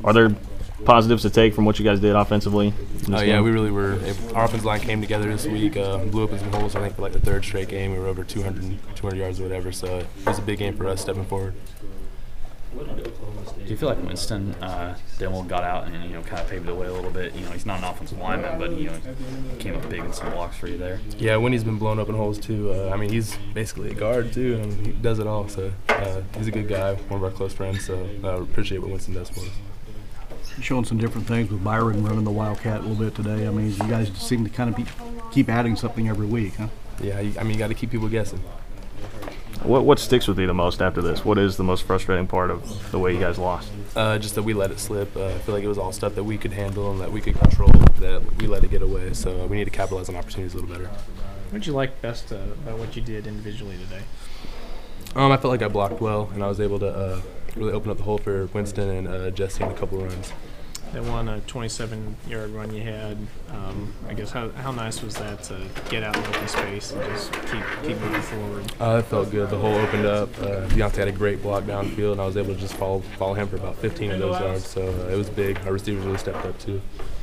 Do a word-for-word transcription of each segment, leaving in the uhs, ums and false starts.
Are there positives to take from what you guys did offensively? Oh, uh, yeah, we really were. Our offensive line came together this week, uh, blew open some holes, I think, for like the third straight game. We were over two hundred, two hundred yards or whatever, so it was a big game for us stepping forward. Do you feel like Winston uh, Demel got out and, you know, kind of paved the way a little bit? You know, he's not an offensive lineman, but, you know, came up big in some blocks for you there. Yeah, Winnie's been blown up in holes, too. Uh, I mean, he's basically a guard, too, and he does it all. So uh, he's a good guy, one of our close friends, so I uh, appreciate what Winston does for us. You're showing some different things with Byron running the Wildcat a little bit today. I mean, you guys seem to kind of be, keep adding something every week, huh? Yeah, I mean, you got to keep people guessing. What what sticks with you the most after this? What is the most frustrating part of the way you guys lost? Uh, just that we let it slip. Uh, I feel like it was all stuff that we could handle and that we could control, that we let it get away. So uh, we need to capitalize on opportunities a little better. What did you like best uh, about what you did individually today? Um, I felt like I blocked well, and I was able to uh, really open up the hole for Winston and uh, Jesse in a couple runs. That one uh, twenty-seven yard run you had, um, I guess how how nice was that to get out in open space and just keep keep moving forward? Uh, it felt good. The hole opened up. Uh, Deontay had a great block downfield, and I was able to just follow follow him for about fifteen of those yards. So uh, it was big. Our receivers really stepped up too.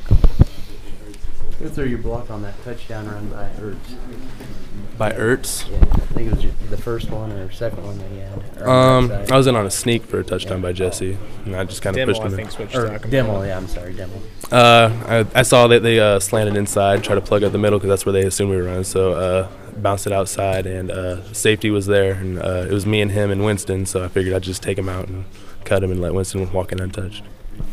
Who threw your block on that touchdown run by Ertz? By Ertz? Yeah, I think it was the first one or second one that he had. Um, I was in on a sneak for a touchdown by Jesse, and I just kind of pushed him I in. think switched Or to Demel, yeah, I'm sorry, Demel. Uh, I, I saw that they uh, slanted inside, tried to plug up the middle because that's where they assumed we were running. So uh, bounced it outside, and uh, safety was there, and uh, it was me and him and Winston. So I figured I'd just take him out and cut him and let Winston walk in untouched.